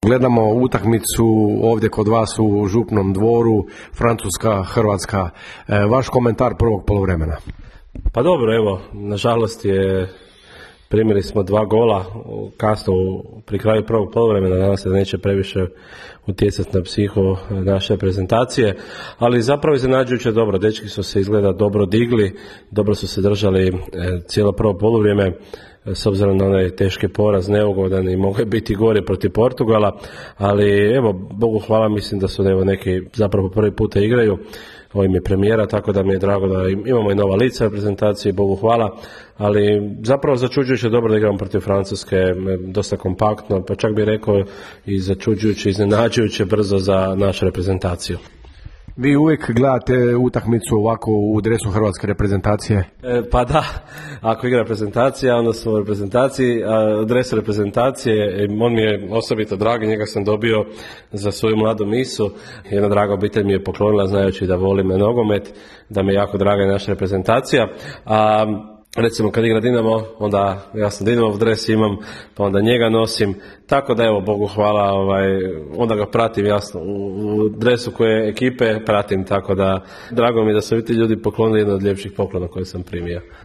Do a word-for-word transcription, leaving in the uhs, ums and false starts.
Gledamo utakmicu ovdje kod vas u Župnom dvoru, Francuska, Hrvatska. E, vaš komentar prvog poluvremena? Pa dobro, evo, nažalost je primili smo dva gola kasno pri kraju prvog poluvremena, nadam se da neće previše utjecati na psiho naše reprezentacije, ali zapravo iznenađujuće dobro, dečki su se izgleda dobro digli, dobro su se držali cijelo prvo poluvrijeme, s obzirom na onaj teški poraz, neugodan i mogli biti gori protiv Portugala, ali evo, Bogu hvala, mislim da su evo neki zapravo prvi puta igraju, ovo im je premijera, tako da mi je drago da imamo i nova lica reprezentacije, Bogu hvala, ali zapravo začuđujuće dobro da igramo protiv Francuske, dosta kompaktno, pa čak bih rekao i začuđujuće, iznenađujuće brzo za našu reprezentaciju. Vi uvijek gledate utakmicu ovako u dresu hrvatske reprezentacije? E, pa da, ako igra reprezentacija, onda su u reprezentaciji, a dresu reprezentacije, on mi je osobito drag, njega sam dobio za svoju mladu misu. Jedna draga obitelj mi je poklonila, znajući da volim nogomet, da mi je jako draga naša reprezentacija. A recimo kad igra Dinamo, onda jasno Dinamov dres imam, pa onda njega nosim, tako da evo, Bogu hvala, ovaj, onda ga pratim jasno, u dresu koje ekipe pratim, tako da drago mi je da su ti ljudi poklonili jedan od ljepših poklona koje sam primio.